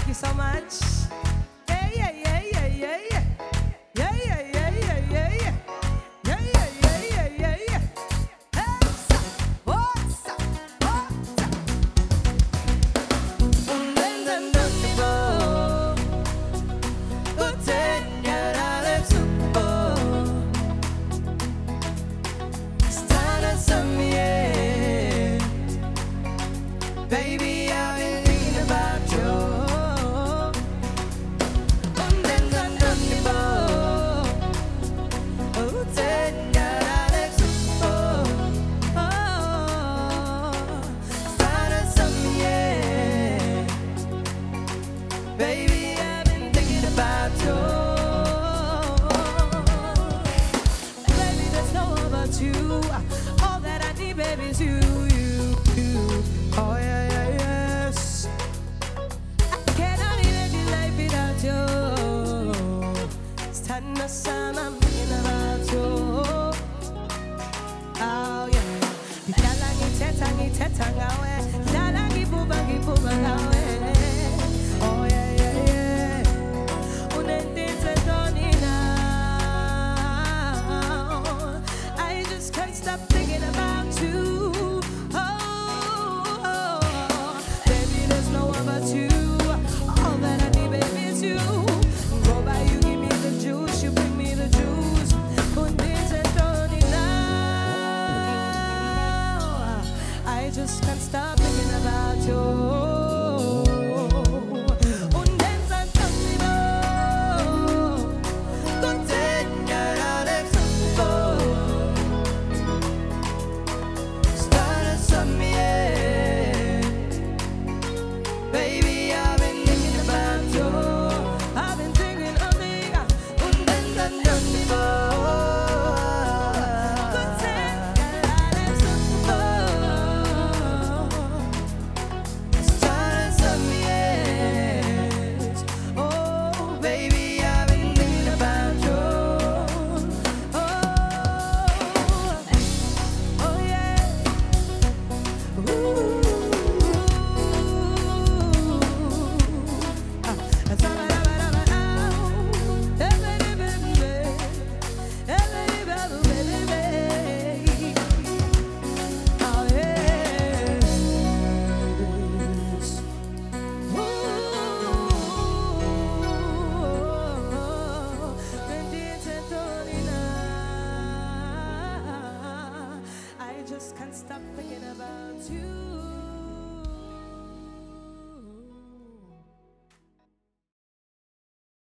Thank you so much. Yeah, yeah, yeah, yeah, yeah, yeah. Yeah, yeah, yeah, yeah, yeah, yeah. Yeah, yeah, yeah, yeah, yeah, yeah. Hey, what's up? What's up? Undeniable. Potenciale super. Stare some, yeah. Baby, I've been thinking about you. Undeniable. Potenciale super. Stare some, yeah. Baby, I've been thinking about you. Baby, there's no one but you. All that I need, baby, is you, you. Oh yeah, yeah, yes. I cannot imagine life without you. Stand aside, I'm thinking about you. Oh yeah. Dalangi tetanga we. Dalangi bubangi we. Oh yeah, yeah, yeah. Unendite doni now. I just can't stop thinking about you. Oh, baby, there's no one but you. All that I need, baby, is you. Go by, you give me the juice, you bring me the juice. Unendite doni now. I just can't stop thinking about you.